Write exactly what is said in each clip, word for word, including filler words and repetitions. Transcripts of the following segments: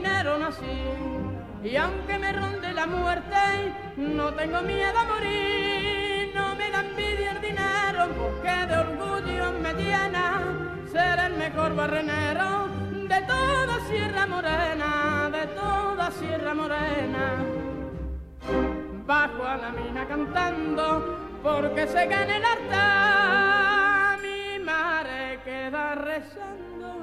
minero nací. Y aunque me ronde la muerte, no tengo miedo a morir. No me da envidia el dinero, porque de orgullo me llena ser el mejor barrenero de toda Sierra Morena, de toda Sierra Morena. Bajo a la mina cantando, porque se gane el harta. Mi madre queda rezando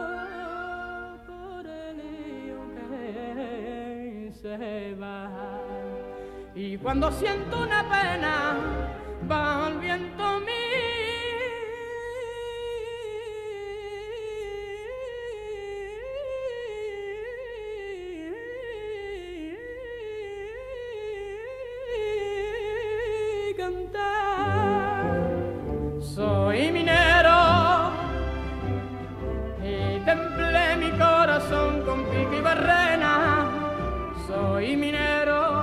por el lío que se va. Y cuando siento una pena, va el viento mío. Soy minero y templé mi corazón con pico y barrena. Soy minero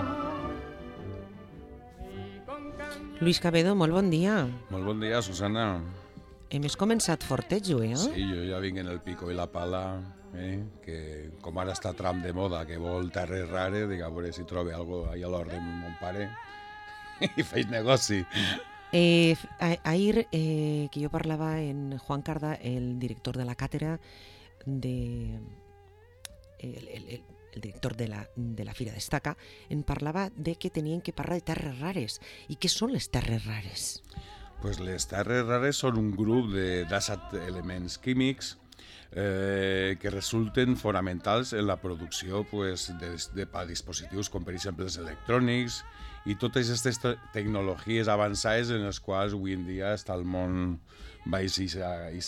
y con caña... Luis Cabedo, molt bon dia. Molt bon dia, Susana. Hem començat fortet, eh? Sí, jo ja vinc en el pico i la pala, eh? Que com ara està tram de moda, que vol terres rares, dic a veure si trobo alguna cosa allà a l'hort de mon pare i faig negoci. Eh, ahir eh, que jo parlava en Juan Carda, el director de la càtedra de... El, el, el, el director de la, de la Fira Destaca, en parlava de que tenien que parlar de terres rares. I què són les terres rares? Pues les terres rares són un grup de disset elements químics eh, que resulten fonamentals en la producció pues, de, de dispositius com per exemple els electrònics i totes aquestes te tecnologies avançades en les quals avui en dia està el món baix i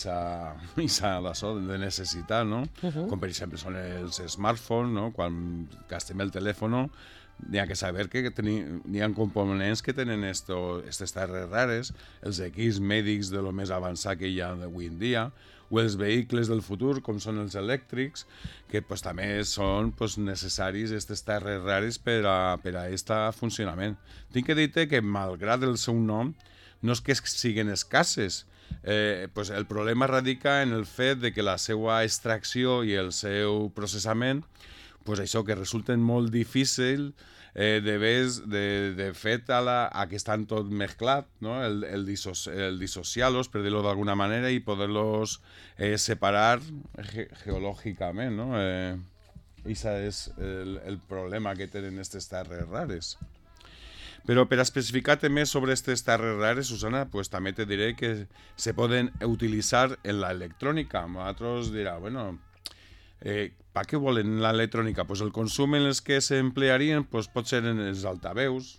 s'ha de necessitar, no? Uh-huh. Com per exemple són els smartphones, no? Quan gastem el telèfon n'hi ha que saber que n'hi ha components que tenen aquestes terres rares, els equips mèdics de lo més avançat que hi ha avui en dia, o els vehicles del futur, com són els elèctrics, que pues, també són pues, necessaris aquestes terres rares per a aquest funcionament. Tinc que dir-te que, malgrat el seu nom, no és que siguin escasses. Eh, pues, el problema radica en el fet de que la seva extracció i el seu processament, pues, això que resulten molt difícil eh, de, ves, de, de fet a, la, a que estan tot mesclat, no? el, el, disos, el dissociar-los, per dir-ho d'alguna manera, i poder-los eh, separar ge geològicament. No? Eh, Això és el, el problema que tenen aquestes terres rares. Però per a especificar-te més sobre aquestes terres rares, Susana, pues, també te diré que se poden utilitzar en l'electrònica. Nosaltres dirà, bueno... Eh, per què volen l'electrònica? Pues el consum en els que s'emplearien pues pot ser en els altaveus,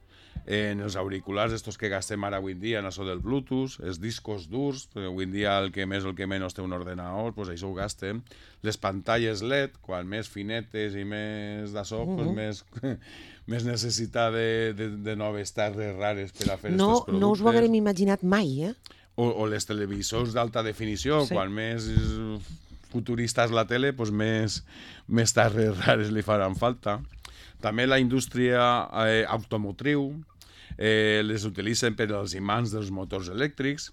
en els auriculars estos que gastem ara avui en dia, en això del Bluetooth, els discos durs, perquè avui en dia el que més o el que menys té un ordenador, pues això ho gastem, les pantalles L E D, quan més finetes i més d'això, uh-huh. pues més, més necessitat de, de, de noves terres rares per a fer no, estos productes. No us ho haguem imaginat mai, eh? O, o les televisors d'alta definició, sí. Quan més futuristes la tele, pues més, més terres rares li faran falta. També la indústria eh, automotriu eh, les utilitzen per als imants dels motors elèctrics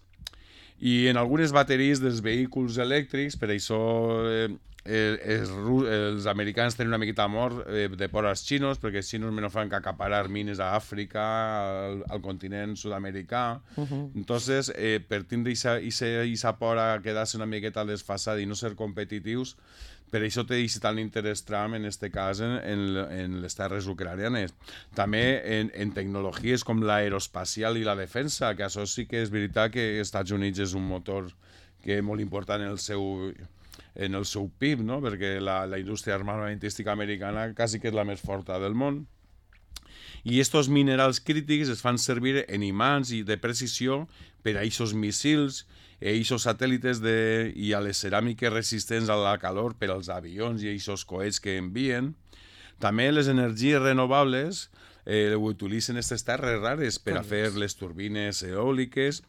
i en algunes bateries dels vehicles elèctrics, per això eh, els, els americans tenen una miqueta amor eh, de por als xinos, perquè els xinos no fan que acaparar mines a Àfrica, al, al continent sud-americà. Uh-huh. Entonces, eh, per tindre aquesta por a quedar-se una miqueta desfasada i no ser competitius, per això té aquest tant interès Trump, en aquest cas, en, en, en les terres ucranianes. També en, en tecnologies com l'aeroespacial i la defensa, que això sí que és veritat que els Estats Units és un motor que és molt important en el seu... en el seu P I B, no? Perquè la, la indústria armamentística americana quasi que és la més forta del món. I aquests minerals crítics es fan servir en imants i de precisió per a aquests missils, a aquests satèl·lites de, i a les ceràmiques resistents a la calor per als avions i aquests coets que envien. També les energies renovables eh, utilitzen aquestes terres rares per a fer les turbines eòliques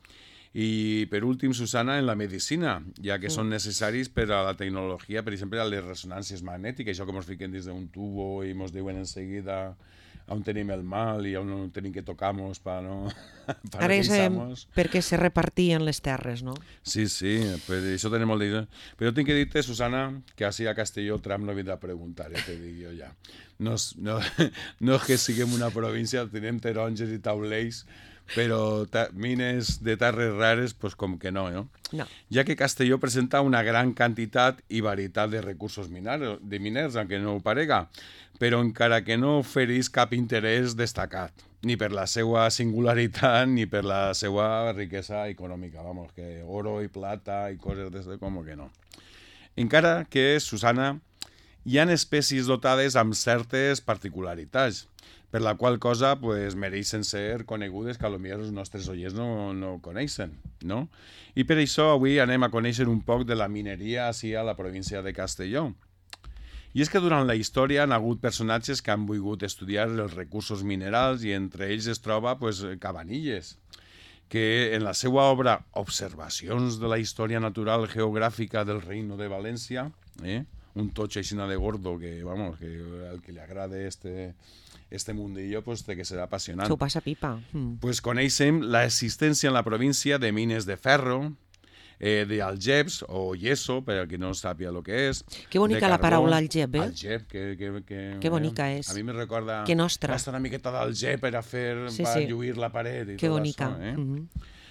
I, per últim, Susana, en la medicina, ja que Mm. són necessaris per a la tecnologia, per exemple, a les ressonàncies magnètiques, això que ens fiquen dins d'un tubo i ens diuen en seguida on tenim el mal i on tenim que tocar-nos per no Ara ja sabem per què se repartien les terres, no? Sí, sí, pues això tenim molt de... Però tinc que dir-te, Susana, que així a Castelló Trump no vindrà a preguntar, ja te dic jo ja. No, és- no, no és que siguem una província, tenim taronges i taulells, però ta mines de terres rares, pues com que no, no? No. Ja que Castelló presenta una gran quantitat i varietat de recursos miners, de miners, aunque no ho parega, però encara que no oferís cap interès destacat, ni per la seva singularitat ni per la seva riquesa econòmica, vamos, que oro i plata i coses d'aquestes, com que no. Encara que, Susana, hi ha espècies dotades amb certes particularitats, per la qual cosa pues, mereixen ser conegudes que potser els nostres oients no, no coneixen, no? I per això avui anem a conèixer un poc de la mineria així a la província de Castelló. I és que durant la història han hagut personatges que han volgut estudiar els recursos minerals i entre ells es troba pues, Cabanilles, que en la seva obra Observacions de la història natural geogràfica del Reino de València, eh? un totxo així de gordo que, vamos, que al que li agrada este, este mundillo pues, té que ser apassionant. S'ho passa pipa. Mm. Pues coneixem l'existència en la província de mines de ferro, eh, d'algeps o yeso, per a qui no sàpiga el que és. Que bonica de la carbó. paraula algep, eh? Algep, que, que, que, Que bonica és. A mi me recorda... Que nostra. Gasta una miqueta d'algep per a fer, Sí, per sí. lluir la paret i Que tot bonica. això, eh? Mhm.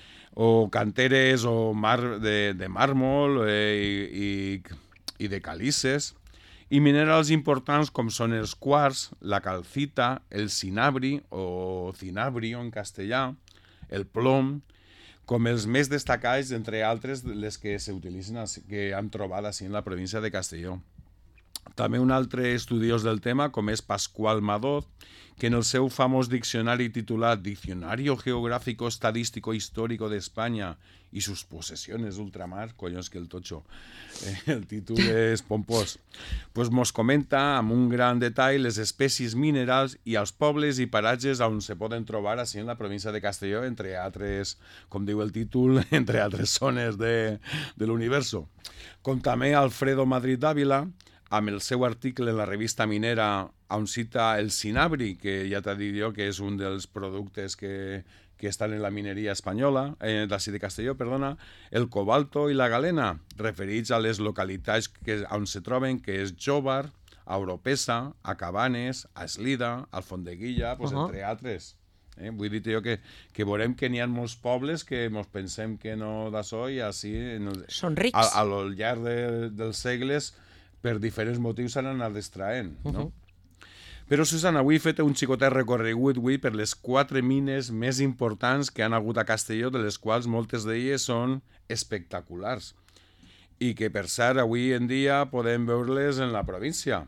O canteres o mar de, de màrmol eh, i, i, i de calices, i minerals importants com són els quarts, la calcita, el cinabri o cinabrio en castellà, el plom, com els més destacats, entre altres, les que s'utilitzen, que han trobat així en la província de Castelló. També un altre estudiós del tema, com és Pascual Madó, que en el seu famós diccionari titulat Diccionario Geográfico Estadístico Histórico de España y sus posesiones ultramar, collons que el totxo, eh, el títol és pompós, pues mos comenta amb un gran detall les espècies minerals i els pobles i paratges on se poden trobar així en la província de Castelló, entre altres, com diu el títol, entre altres zones de, de l'universo. Com també Alfredo Madrid d'Àvila, amb el seu article en la revista Minera on cita el cinabri, que ja t'ha dit jo que és un dels productes que, que estan en la mineria espanyola, eh, d'ací de Castelló, perdona, el cobalto i la galena, referits a les localitats que, on se troben, que és Jóvar, a Oropesa, a Cabanes, a Eslida, al Fondeguilla, pues, Uh-huh. entre altres. Eh? Vull dir jo que, que veurem que n'hi ha molts pobles que mos pensem que no d'açò i així en el, Són rics. a, a lo llarg de, dels segles per diferents motius s'han anat distraent, no? Uh-huh. Però, Susana, avui he fet un xicotet recorregut avui per les quatre mines més importants que han hagut a Castelló, de les quals moltes d'elles són espectaculars i que, per cert, avui en dia podem veure-les en la província.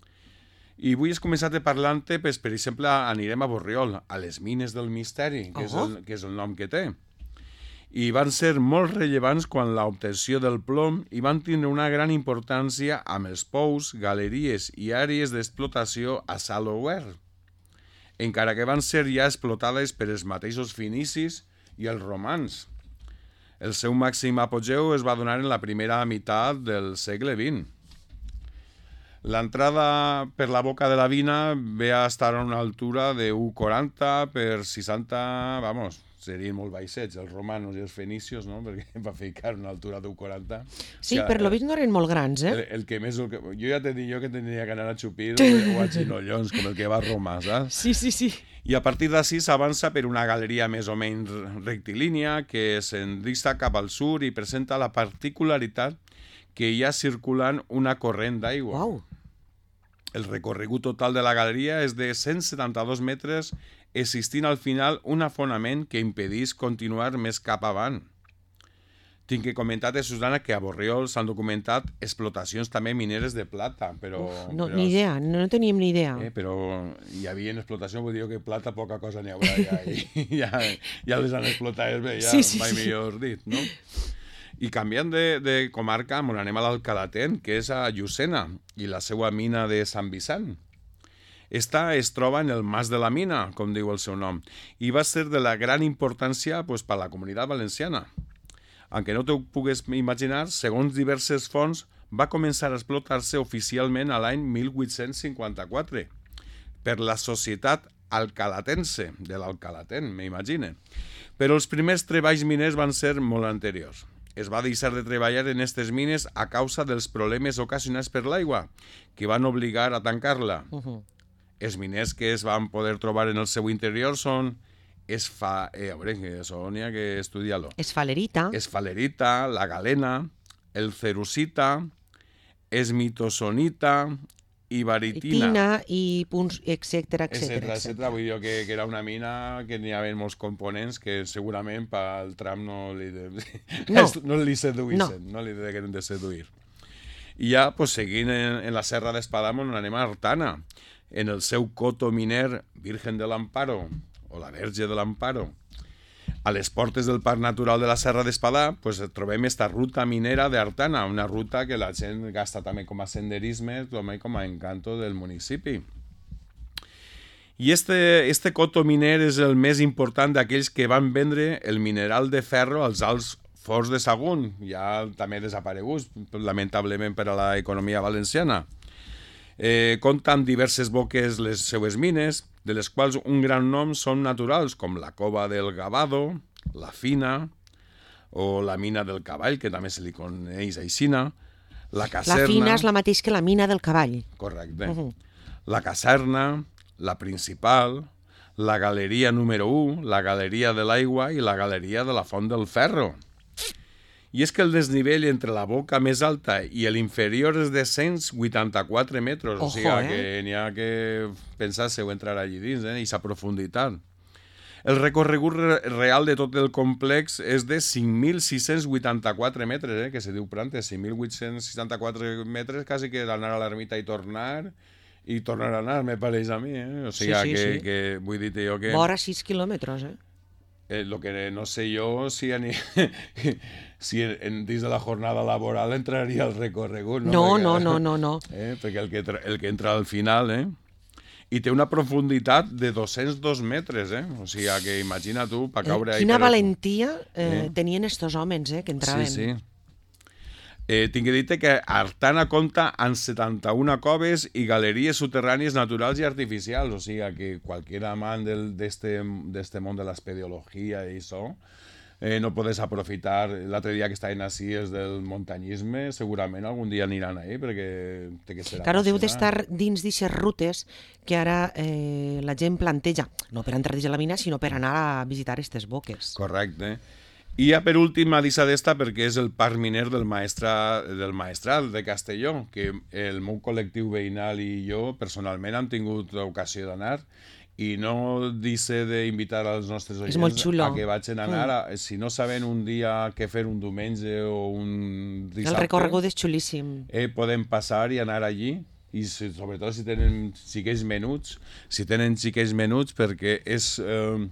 I avui has començat parlant-te, pues, per exemple, anirem a Borriol, a les mines del misteri, que, és Oh. el, que és el nom que té. I van ser molt rellevants quan l'obtenció del plom i van tindre una gran importància amb els pous, galeries i àrees d'explotació a sal obert, encara que van ser ja explotades per els mateixos finicis i els romans. El seu màxim apogeu es va donar en la primera meitat del segle vint. L'entrada per la boca de la Vina ve a estar a una altura de u coma quaranta per seixanta, vamos, serien molt baixets, els romanos i els fenicios, no? Perquè va ficar una altura d'u coma quaranta. Sí, per lo vist no eren molt grans, eh? El, el que més... El que, jo ja t'he dit jo que tenia que anar a Xupir o a Xinollons, com el que va a Roma, saps? Sí, sí, sí. I a partir d'ací s'avança per una galeria més o menys rectilínia que s'endista cap al sud i presenta la particularitat que hi ha circulant una corrent d'aigua. Uau. El recorregut total de la galeria és de cent setanta-dos metres, existint al final un afonament que impedís continuar més cap avant. Tinc que comentar-te, Susana, que a Borriol s'han documentat explotacions també mineres de plata, però... Uf, no, però, ni idea, no, no teníem ni idea. Eh, però hi havia explotació, vull dir que plata poca cosa n'hi haurà ja, i ja, ja les han explotat bé, ja, Sí, sí, mai sí. millor dit, no? I canviant de, de comarca, anem a l'Alcalatent, que és a Llucena, i la seva mina de Sant Vicent. Esta es troba en el Mas de la Mina, com diu el seu nom, i va ser de la gran importància pues, per a la comunitat valenciana. Aunque no t'ho pugues imaginar, segons diverses fonts, va començar a explotar-se oficialment a l'any mil vuit-cents cinquanta-quatre per la Societat Alcalatense, de l'Alcalaten, m'imagine. Però els primers treballs miners van ser molt anteriors. Es va deixar de treballar en aquestes mines a causa dels problemes ocasionats per l'aigua, que van obligar a tancar-la. Uh-huh. Els miners que es van poder trobar en el seu interior són esfa... Eh, a veure, que això n'hi ha que estudiar-lo. Esfalerita. Esfalerita, la galena, el cerussita, esmitosonita i baritina. Tina i punts, etcètera, etcètera, etcètera. etcètera. Vull dir que, que era una mina que n'hi havia molts components que segurament pel tram no li, de... no. no li seduïssin, no. no li degueren de seduir. I ja, pues, seguint en, en la Serra d'Espadamon, anem a Artana, en el seu coto miner Virgen de l'Amparo, o la Verge de l'Amparo. A les portes del Parc Natural de la Serra d'Espadà pues, trobem esta ruta minera d'Artana, una ruta que la gent gasta també com a senderisme, també com a encanto del municipi. I este, este coto miner és el més important d'aquells que van vendre el mineral de ferro als alts forts de Sagunt, ja també desapareguts, lamentablement per a l'economia valenciana. Eh, compta amb diverses boques les seues mines, de les quals un gran nom són naturals, com la Cova del Gavado, la Fina, o la Mina del Cavall, que també se li coneix aixina, la Caserna... La Fina és la mateix que la Mina del Cavall. Correcte. Uh-huh. La Caserna, la Principal, la Galeria número u, la Galeria de l'Aigua i la Galeria de la Font del Ferro. I és que el desnivell entre la boca més alta i l'inferior és de cent vuitanta-quatre metres, Ojo, o sigui eh? que n'hi ha que pensar-se-ho entrar allí dins, eh, i sa profunditat. El recorregut re real de tot el complex és de cinc mil sis-cents vuitanta-quatre metres, eh, que se diu prantes, cinc mil vuit-cents seixanta-quatre metres, quasi que anar a l'ermita i tornar, i tornar a anar, me pareix a mi, eh? O sigui, Sí, sí, que, sí. que vull dir-te jo que... Vora sis quilòmetres, eh? Eh, lo que no sé jo si, ani... si en, dins de la jornada laboral entraria al recorregut. No, no, perquè, no, no, no, no. Eh, perquè el que, el que entra al final, eh? I té una profunditat de dos-cents dos metres, eh? O sigui, que imagina tu, per caure... Eh, quina per... valentia eh, Eh? tenien estos homes, eh, que entraven. Sí, sí. Eh, tinc que dir-te que Artana compta amb setanta-una coves i galeries soterrànies naturals i artificials, o sigui que qualsevol amant d'este món de l'espeleologia i això, eh, no podes aprofitar. L'altre dia que estaven així és del muntanyisme, segurament algun dia aniran ahí, perquè té que ser Claro, deu apassionant. d'estar dins d'aquestes rutes que ara eh, la gent planteja, no per entrar dins de la mina, sinó per anar a visitar aquestes boques. Correcte. I ja per últim a deixar d'esta perquè és el parc miner del, maestra, del Maestral de Castelló, que el meu col·lectiu veïnal i jo personalment hem tingut ocasió d'anar i no deixe d'invitar als nostres És molt oients xulo. a que vagin a anar, a, si no saben un dia què fer un diumenge o un dissabte, El recorregut és xulíssim. eh, podem passar i anar allí, i si, sobretot si tenen xiquets menuts, si tenen xiquets menuts, perquè és... Eh,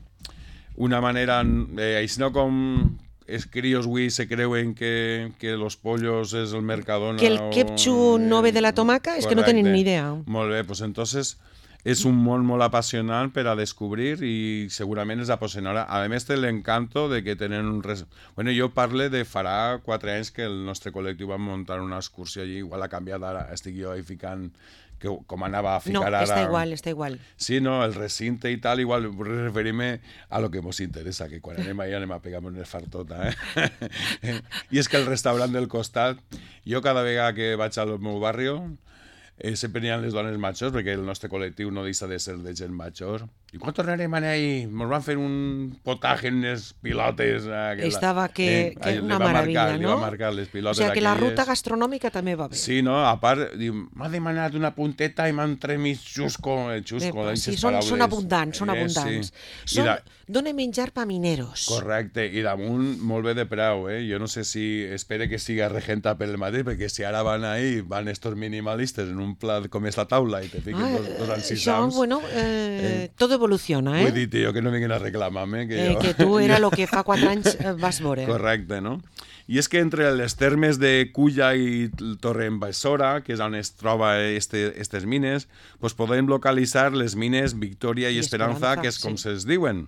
una manera, eh, així no com els crios avui se creuen que, que los pollos és el Mercadona... Que el o, ketchup no ve de la tomaca, és que no tenen ni idea. Molt bé, pues entonces és un món molt apassionant per a descobrir i segurament els apassionarà. A més, té l'encanto de que tenen un... Res... Bueno, jo parle de farà quatre anys que el nostre col·lectiu va muntar una excursió allí, igual ha canviat ara, estic jo ahí ficant que com anava a No, ficar ara... està igual, està igual. Sí, no, el recinte i tal, igual referim-me a lo que ens interessa, que quan anem allà anem a pegar una fartota, eh? I és que el restaurant del costat, jo cada vegada que vaig al meu barri, eh, sempre n'hi ha les dones majors, perquè el nostre col·lectiu no deixa de ser de gent major. I quan tornarem a anar ahí? Ens van fer un potatge en les pilotes. Eh, Estava que, que eh, una li va meravella, marcar, no? Li va marcar les O pilotes sigui que la aquelles. ruta gastronòmica també va bé. Sí, no? A part, diu, m'ha demanat una punteta i m'han tret mig xusco. El xusco, Eh, eh, sí, són, són abundants, són Eh, abundants. sí. Són, I da... Dona menjar pa mineros. Correcte, i damunt molt bé de preu, eh? Jo no sé si espere que siga regenta pel mateix, perquè si ara van ahí, van estos minimalistes en un un plat com és la taula i te fiquen Ah, dos, dos això, encisams. bueno, eh, tot evoluciona, Vull eh? dir, tio, que no vinguin a reclamar-me. Que, Eh, jo... que tu era el que fa quatre anys eh, vas veure. Correcte, no? I és que entre les termes de Culla i Torrembassora, que és on es troba este, estes mines, pues podem localitzar les mines Victòria i, I Esperanza, Esperanza, que és com sí. se'ls diuen,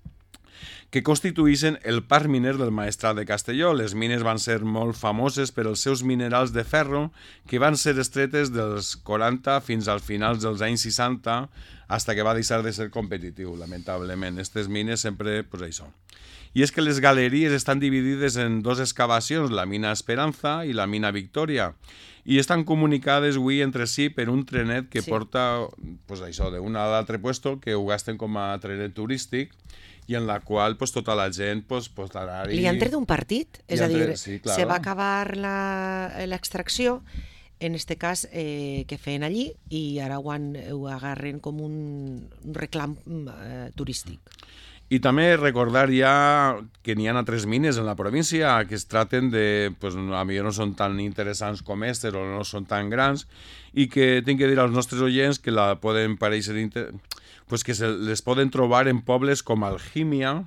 que constituïssin el parc miner del Maestrat de Castelló. Les mines van ser molt famoses per els seus minerals de ferro, que van ser estretes dels quaranta fins als finals dels anys seixanta, hasta que va deixar de ser competitiu, lamentablement. Aquestes mines sempre, pues això. I és que les galeries estan dividides en dues excavacions, la mina Esperanza i la mina Victòria, i estan comunicades avui entre si per un trenet que Sí. porta, pues això, d'un a l'altre puesto, que ho gasten com a trenet turístic, i en la qual pues, tota la gent pues, pot anar-hi... Li han tret un partit, és Li a han dir, tret- sí, claro. se va acabar la- l'extracció, en este cas eh, que feien allí, i ara ho, han, ho agarren com un, un reclam eh, turístic. I també recordar ja que n'hi ha altres mines en la província que es traten de, pues, a millor no són tan interessants com aquestes o no són tan grans, i que tinc que dir als nostres oients que la poden pareixer inter... pues que se les poden trobar en pobles com Algímia,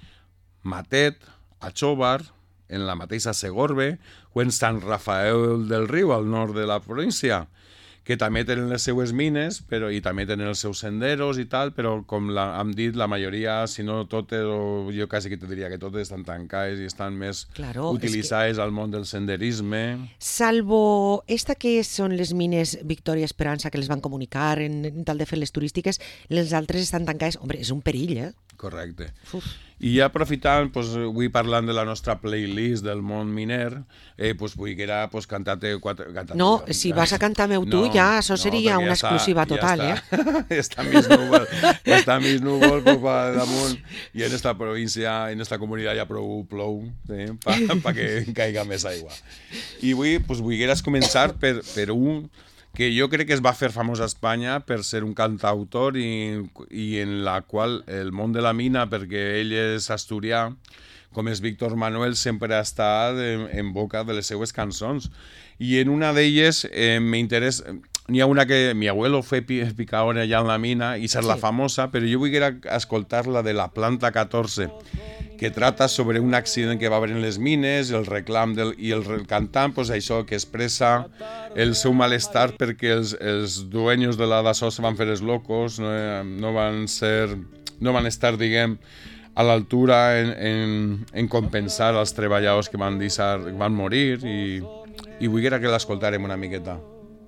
Matet, Achóvar, en la mateixa Segorbe o en Sant Rafael del Riu, al nord de la província, que també tenen les seues mines però, i també tenen els seus senderos i tal, però com la, hem dit, la majoria, si no totes, o jo quasi que te diria que totes estan tancades i estan més Claro, utilitzades que... al món del senderisme. Salvo esta que són les mines Victòria i Esperança, que les van comunicar en, en tal de fer les turístiques, les altres estan tancades. Hombre, és un perill, eh? Correcte. Uf. I ja aprofitant, pues, avui parlant de la nostra playlist del món miner, eh, pues, vull que era pues, cantar-te quatre... Cantar No, si vas a cantar-me tu, ja, això seria una perquè exclusiva ja total, està, eh? Està mis núvol, està mis núvol pues, pa damunt, i en esta província, en esta comunitat ja prou plou, eh, pa, pa que caiga més aigua. I avui, pues, vull que començar per, per un que jo crec que es va fer famós a Espanya per ser un cantautor i, i en la qual el món de la mina, perquè ell és asturià, com és Víctor Manuel, sempre ha estat en, en boca de les seues cançons. I en una d'elles eh, m'interessa... N'hi ha una que mi abuelo fue picador allà en la mina i ser sí. la famosa, però jo vull escoltar la de la planta catorze, que trata sobre un accident que va haver en les mines, el reclam del, i el, el cantant, pues això, que expressa el seu malestar perquè els, els dueños de la Dassault se van fer els locos, no, no van ser, no van estar, diguem, a l'altura en, en, en compensar els treballadors que van, deixar, van morir, i, i vull que l'escoltarem una miqueta.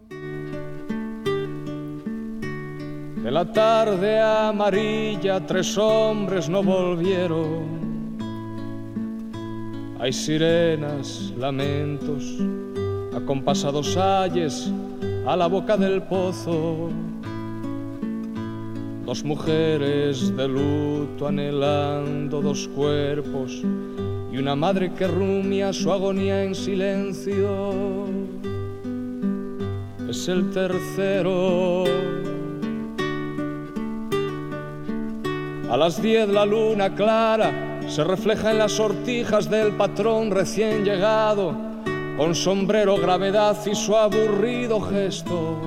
De la tarde amarilla tres hombres no volvieron. Hay sirenas, lamentos, acompasados ayes a la boca del pozo. Dos mujeres de luto anhelando dos cuerpos y una madre que rumia su agonía en silencio. Es el tercero. A las diez la luna clara se refleja en las sortijas del patrón recién llegado, con sombrero, gravedad y su aburrido gesto.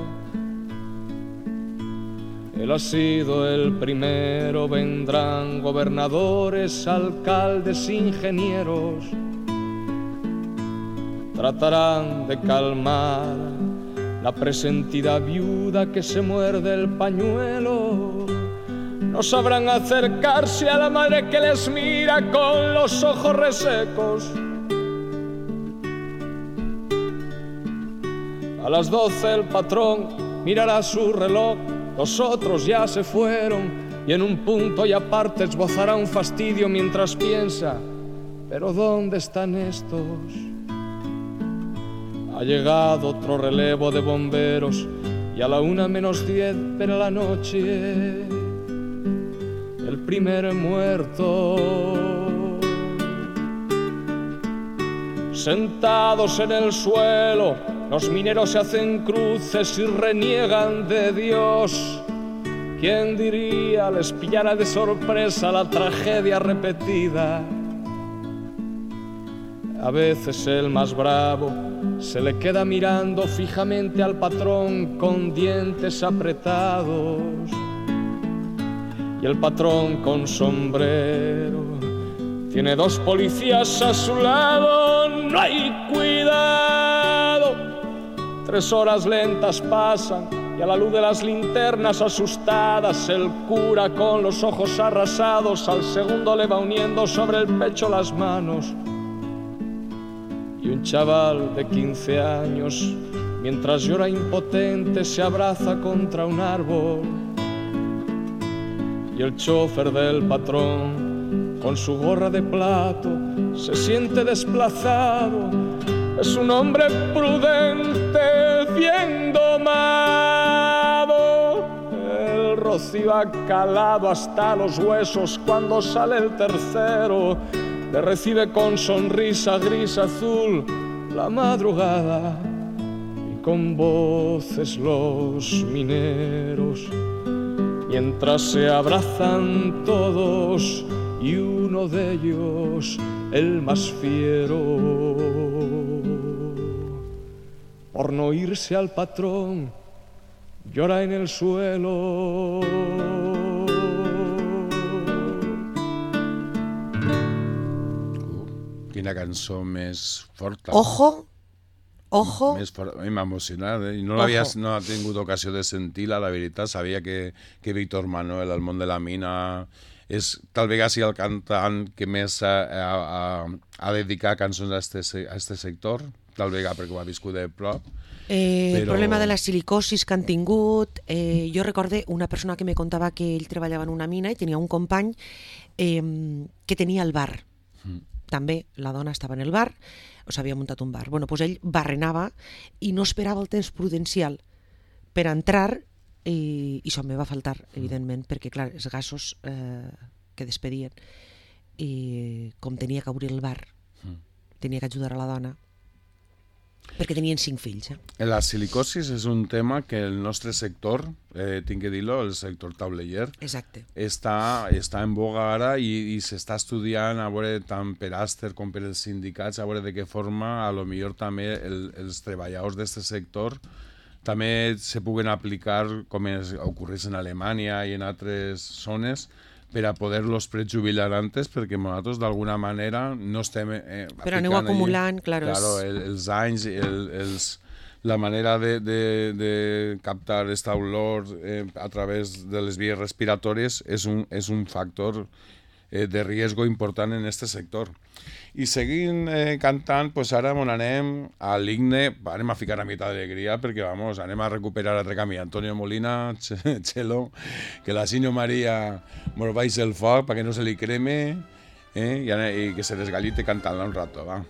Él ha sido el primero, vendrán gobernadores, alcaldes, ingenieros. Tratarán de calmar la presentida viuda que se muerde el pañuelo. No sabrán acercarse a la madre que les mira con los ojos resecos. A las doce el patrón mirará su reloj, los otros ya se fueron y en un punto y aparte esbozará un fastidio mientras piensa, ¿pero dónde están estos? Ha llegado otro relevo de bomberos y a la una menos diez pero la noche el primer muerto. Sentados en el suelo, los mineros se hacen cruces y reniegan de Dios. ¿Quién diría les pillara de sorpresa la tragedia repetida? A veces el más bravo se le queda mirando fijamente al patrón con dientes apretados. Y el patrón con sombrero tiene dos policías a su lado. No hay cuidado. Tres horas lentas pasan y a la luz de las linternas asustadas el cura con los ojos arrasados al segundo le va uniendo sobre el pecho las manos. Y un chaval de quince años, mientras llora impotente, se abraza contra un árbol. Y el chofer del patrón, con su gorra de plato, se siente desplazado. Es un hombre prudente, bien domado. El rocío ha calado hasta los huesos cuando sale el tercero. Le recibe con sonrisa gris azul la madrugada y con voces los mineros, mientras se abrazan todos y uno de ellos, el más fiero, por no irse al patrón, llora en el suelo. Quina cançó més forta. Ojo, ojo. Més forta. A mi m'ha emocionat, eh? I no l'havia no ha tingut ocasió de sentir-la, la veritat. Sabia que, que Víctor Manuel, El món de la mina, és tal vegada sí el cantant que més ha, ha, ha dedicat cançons a este, a este sector, tal vegada perquè ho ha viscut de prop. Eh, però... El problema de la silicosis que han tingut, eh, jo recorde una persona que me contava que ell treballava en una mina i tenia un company eh, que tenia el bar. Mm. També la dona estava en el bar, o s'havia muntat un bar. Bueno, doncs ell barrenava i no esperava el temps prudencial per entrar i, i això me va faltar, evidentment, perquè, clar, els gasos eh, que despedien i com tenia que obrir el bar, mm. tenia que ajudar a la dona, perquè tenien cinc fills. Eh? La silicosis és un tema que el nostre sector, eh, tinc que dir-lo, el sector tableller, Exacte. Està, està en boga ara i, i s'està estudiant a veure tant per Aster com per els sindicats, a veure de què forma a lo millor també el, els treballadors d'aquest sector també se puguen aplicar com es ocorreix en Alemanya i en altres zones per a poder-los prejubilar antes, perquè nosaltres d'alguna manera no estem... Eh, Però aneu acumulant, allí, claro, claro el, els anys, el, els, la manera de, de, de captar esta olor eh, a través de les vies respiratòries és un, és un factor eh, de riesgo important en aquest sector. I seguint eh, cantant, pues ara on anem a l'Igne, anem a ficar a mitad d'alegria perquè vamos, anem a recuperar altre camí. Antonio Molina, Chelo, que la Sinyo Maria mos baix el foc perquè no se li creme eh, i, i que se desgallite cantant-la un rato, va.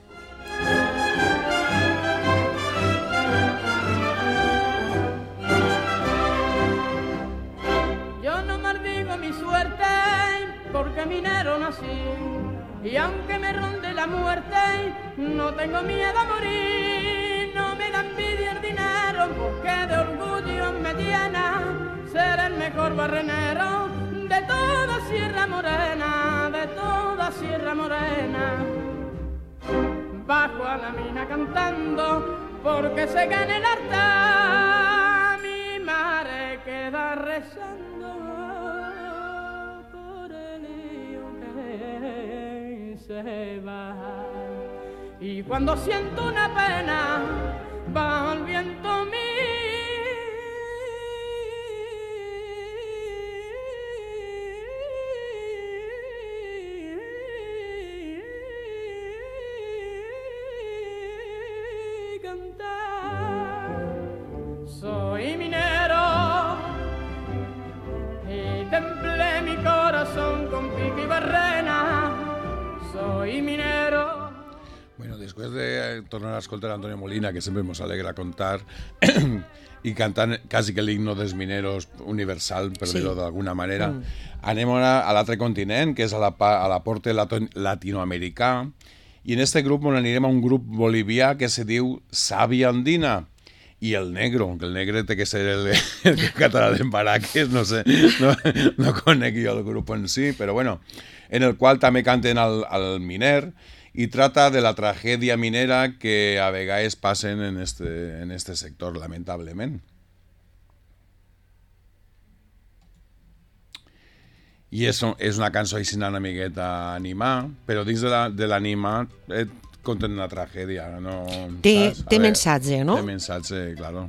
Yo no maldigo mi suerte porque minero nací. Y aunque me ronde la muerte, no tengo miedo a morir. No me da envidia el dinero, porque de orgullo me llena ser el mejor barrenero de toda Sierra Morena, de toda Sierra Morena. Bajo a la mina cantando, porque se gana el altar. Mi madre queda rezando se va. Y cuando siento una pena, va el viento mío cantar. Soy minero y templé mi corazón con pico y barrena. Soy minero. Bueno, después de tornar a escoltar a Antonio Molina, que sempre ens alegra contar, i cantant quasi que l'himno dels mineros universal, per sí. dir-ho d'alguna manera, mm. anem ara a l'altre continent, que és a la, a la porta latinoamericà, i en este grup on anirem a un grup bolivià que se diu Savia Andina, i el negro, que el negre té que ser el, el català d'Embaraques, no sé, no, no conec jo el grup en si, però bueno, en el qual també canten al, al miner, y trata de la tragedia minera que a vegades passen en este, en este sector, lamentablement. I és, és una cançó així una miqueta animar, però dins de l'animar la, conten una tragèdia, no? Té, té mensatge, no? Té mensatge, claro.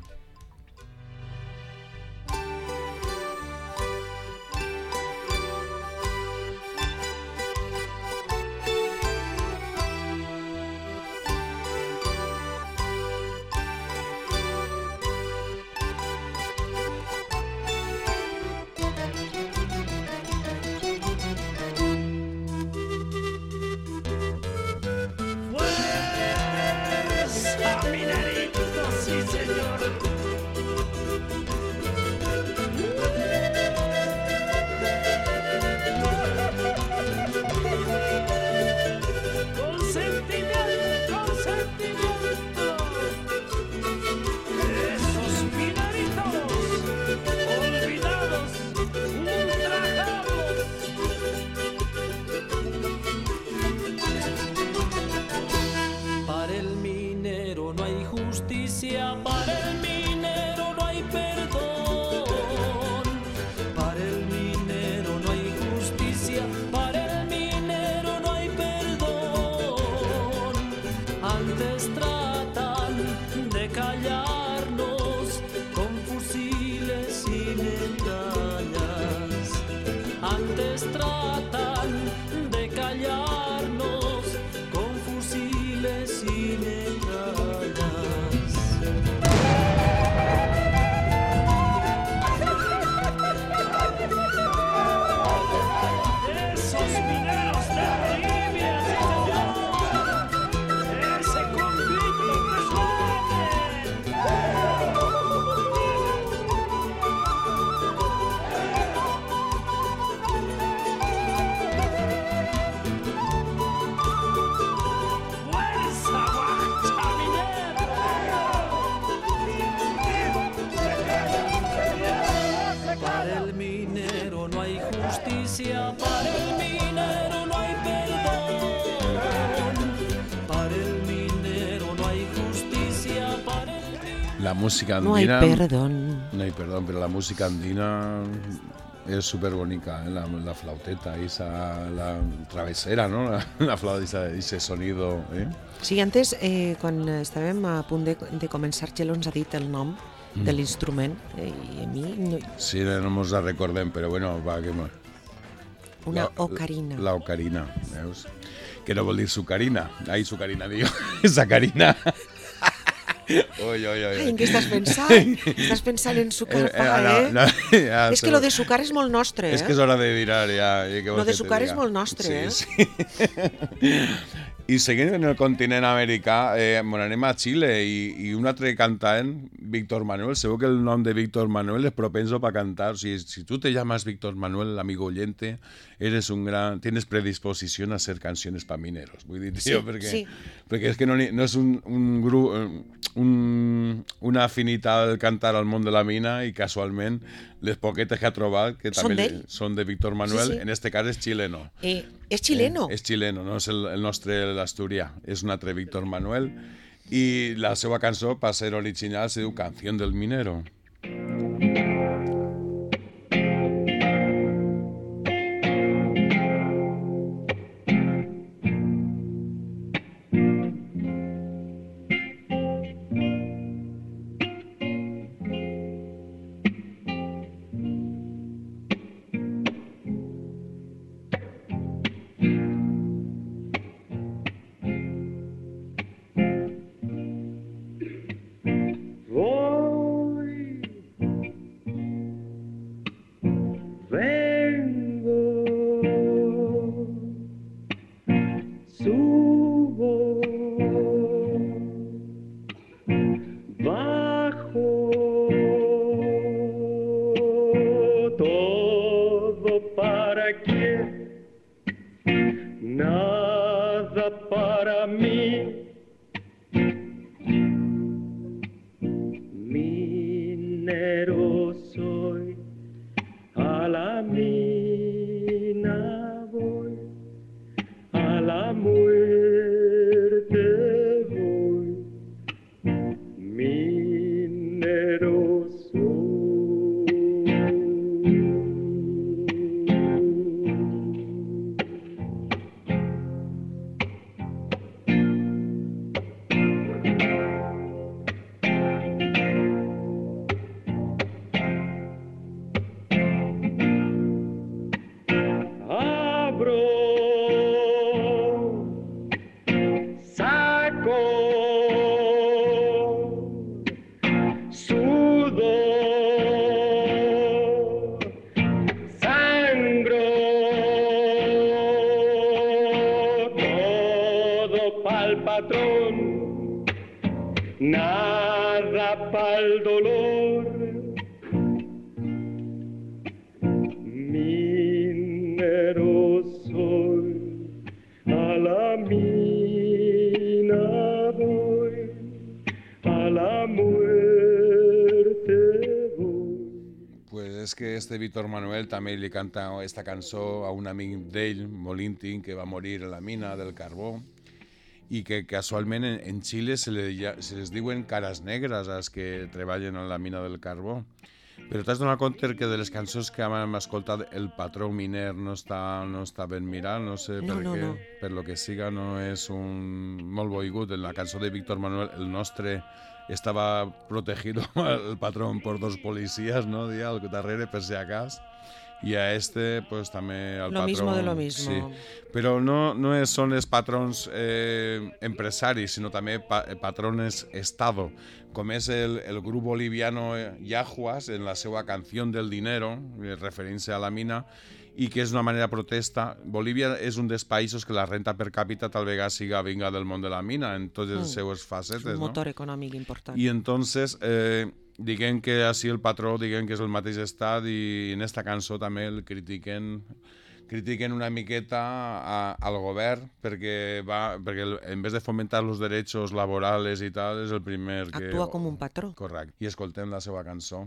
La música andina... No hay perdón. No hay perdón, pero la música andina es súper bonita, ¿eh? la, la flauteta, esa, la travesera, ¿no? La, la flauta, ese sonido, ¿eh? Sí, antes, eh, quan estàvem a punt de, de començar, Txelo ens ha dit el nom mm. de l'instrument, eh, i a mi... No... Sí, no ens la recordem, però bueno, va, que... Una la, ocarina. La, la ocarina, veus? Que no vol dir sucarina. Ai, sucarina, digo. Sacarina. Ui, ui, ui. Ai, en què estàs pensant? Estàs pensant en sucar pa, eh? eh? No, no, ja, és que lo de sucar és molt nostre, eh? És que és hora de dinar, ja. Lo de sucar és molt nostre, sí, eh? Sí. I seguint en el continent americà, eh, anem a Xile i, i un altre cantant, Víctor Manuel, segur que el nom de Víctor Manuel es propenso para cantar. Si, si tú te llamas Víctor Manuel, amigo oyente, eres un gran, tienes predisposición a hacer canciones para mineros. Vull dir, tio, sí, perquè, sí. perquè és que no, no és un, un grup, un, una afinitat al cantar al món de la mina i casualment les poquetes que ha trobat, que són també d'ell? són de Víctor Manuel, sí, sí. En este cas és xileno. Eh, és xileno? Eh, és xileno, no és el, el nostre l'asturià, és un altre Víctor Manuel i la seva cançó, per ser original, se diu Canción del Minero. Voy a la muerte. Pues és que este Víctor Manuel també li canta esta cançó a un amic d'ell, molt íntim, que va morir a la mina del carbó, i que casualment en, en Xile se, le, se les diuen caras negres als que treballen a la mina del carbó. Però t'has donat compte que de les cançons que hem escoltat el patró miner no està, no està ben mirat, no sé no, per no, què, no. per lo que siga no és un molt boigut. En la cançó de Víctor Manuel, el nostre estava protegido el patrón por dos policías, ¿no? Día al darrere per si acas. Y a este, pues també al lo patrón... mismo de lo mismo. Sí. Però no, no es, són els patrons eh, empresaris, sinó també pa, patrones Estado, com és el, el grup boliviano Yahuas, en la seva canció del dinero, referint-se a la mina, i que és una manera de protesta. Bolívia és un dels països que la renta per càpita tal vegada siga vinga del món de la mina, en totes les mm. seues facetes. Un motor no? econòmic important. I entonces... Eh, diguem que així el patró diguem que és el mateix estat i en esta cançó també el critiquen critiquen una miqueta a, al govern perquè, va, perquè en vez de fomentar els drets laborals i tal és el primer que... Actua com un patró. Correcte. I escoltem la seva cançó.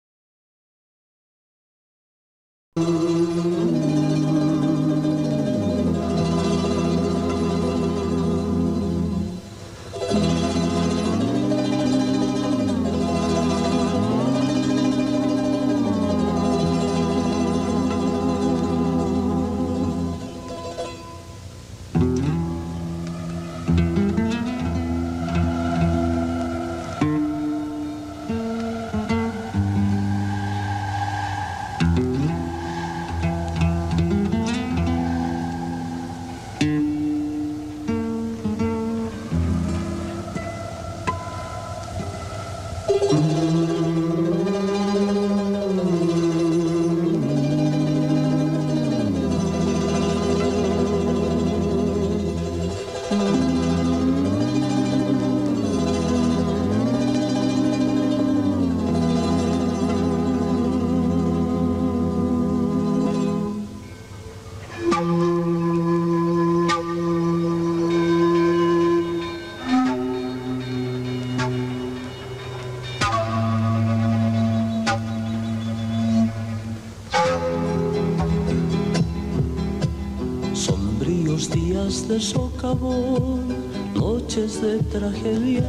De socavón, noches de tragedia,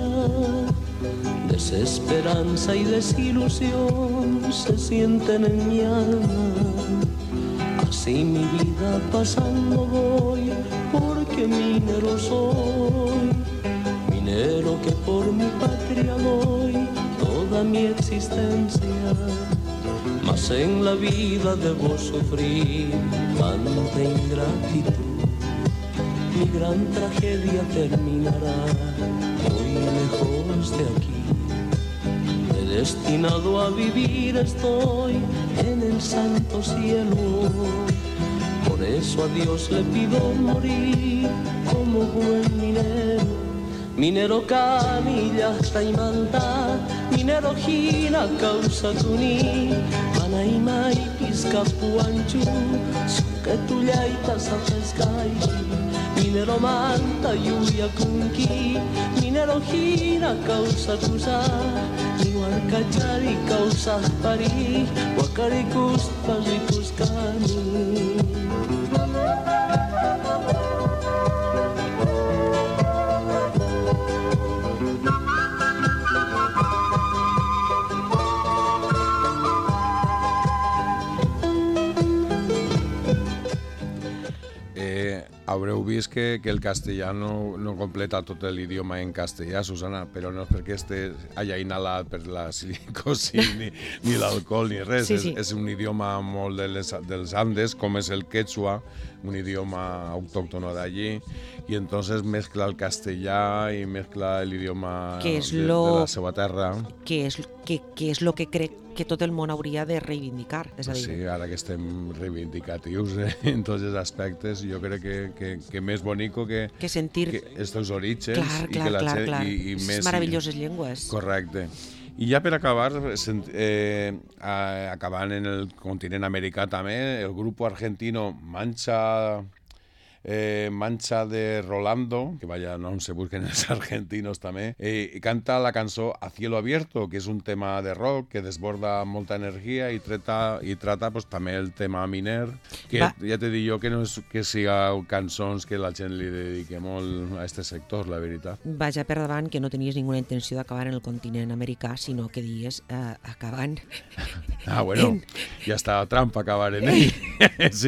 desesperanza y desilusión se sienten en mi alma. Así mi vida pasando voy, porque minero soy, minero que por mi patria doy toda mi existencia. Mas en la vida debo sufrir tanta ingratitud. Mi gran tragedia terminará muy lejos de aquí. Predestinado a vivir estoy en el santo cielo. Por eso a Dios le pido morir como buen minero. Minero canilla taimanta, minero hina causa tuni, manaima y piscapuanchu, suke tullaitas a pescaichi. Minero manta lluvia kunki, minero hina causa tusa, igual cachari causa pari, wakarikus parikus kani. Haureu vist que, que el castellà no, no completa tot l'idioma en castellà, Susana, però no és perquè este haya inhalat per la silicosi ni, ni l'alcohol ni res. Sí, sí. És, és un idioma molt de les, dels Andes, com és el quechua, un idioma autòctono d'allí, i entonces mezcla el castellà i mezcla l'idioma de, lo, de la seva terra. Que és, que, que és lo que crec que tot el món hauria de reivindicar. És a dir, sí, ara que estem reivindicatius eh, en tots els aspectes, jo crec que, que, que més bonico que, que sentir que estos orígens clar, i clar, que la clar, gent, clar. i, i més... meravelloses llengües. Correcte. I ja per acabar, eh, acabant en el continent americà també, el grup argentino Mancha eh, Mancha de Rolando, que vaya, no se busquen els argentinos també, eh, i canta la cançó A Cielo Abierto, que és un tema de rock que desborda molta energia i trata, i trata pues, també el tema miner, que Va. ja te dic jo que no és que siga cançons que la gent li dedique molt a este sector, la veritat. Vaja per davant que no tenies ninguna intenció d'acabar en el continent americà, sinó que dies eh, acabant... Ah, bueno, en... ja està Trump acabar en ell. Sí.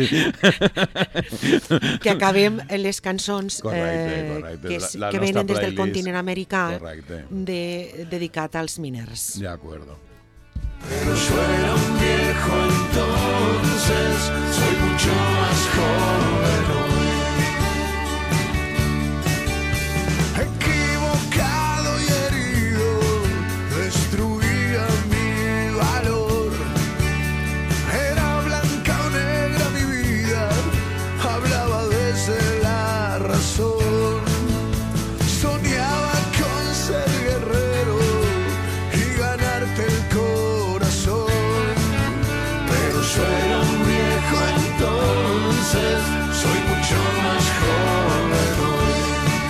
Que acabem les cançons correcte, eh, correcte. que, la, la que venen des del playlist. continent americà de, dedicat als miners. De acuerdo. Pero yo era un viejo entonces, soy mucho más joven hoy. Equivocado y herido, destruía mi valor. Era blanca o negra mi vida, hablaba desde la razón. Soñaba con ser guerrero y ganarte el corazón. Pero yo era un viejo entonces, soy mucho más joven hoy.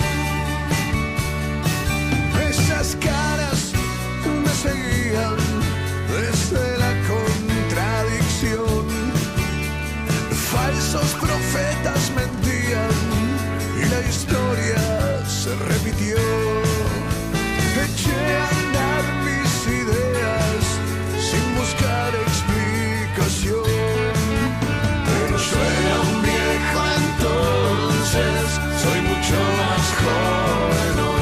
Esas caras me seguían desde la contradicción. Falsos profetas mentían y la historia se repitió. Eché a andar mis ideas sin buscar explicación. Pero yo era un viejo entonces, soy mucho más joven hoy.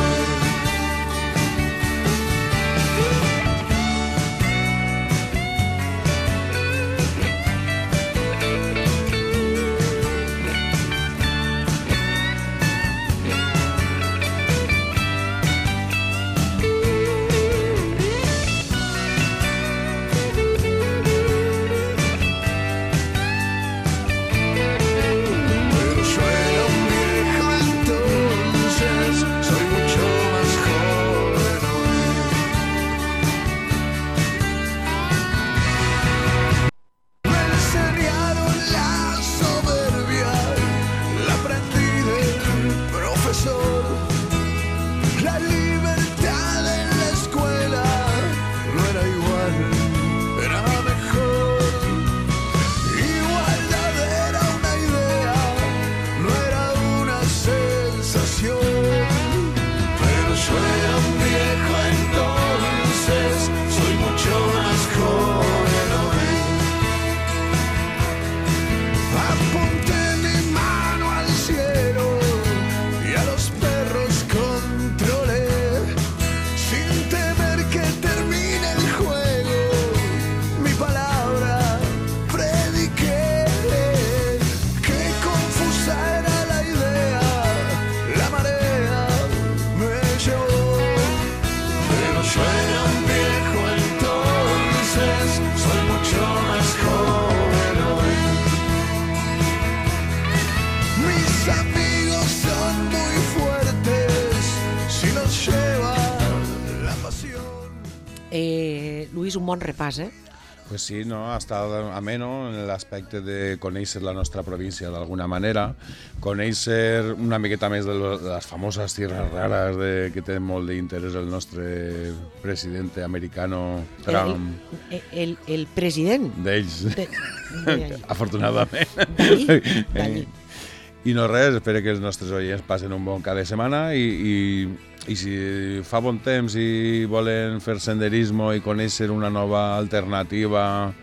Eh, Luis, un bon repàs, eh? Pues sí, no, ha estat ameno en l'aspecte de conèixer la nostra província d'alguna manera, conèixer una miqueta més de, lo, de les famoses tierras raras de, que té molt d'interès el nostre president americano Trump. El, el, el president? D'ells, de, de afortunadament. D'allí, d'allí. I no res, espero que els nostres oients passen un bon cap de setmana i, i, i si fa bon temps i volen fer senderismo i conèixer una nova alternativa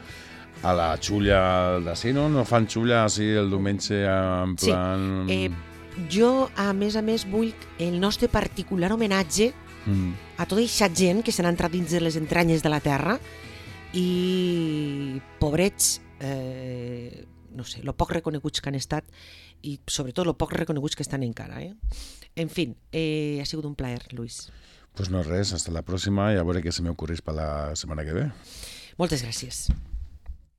a la xulla d'ací, no? No fan xulla així el diumenge en plan... Sí, eh, jo a més a més vull el nostre particular homenatge mm. a tota aquesta gent que s'han entrat dins de les entranyes de la terra i pobrets, eh, no sé, lo poc reconeguts que han estat i sobretot lo poc reconeguts que estan encara. Eh? En fi, eh, ha sigut un plaer, Luis. Pues no res, hasta la pròxima i a veure què se m'ocorreix per la setmana que ve. Moltes gràcies.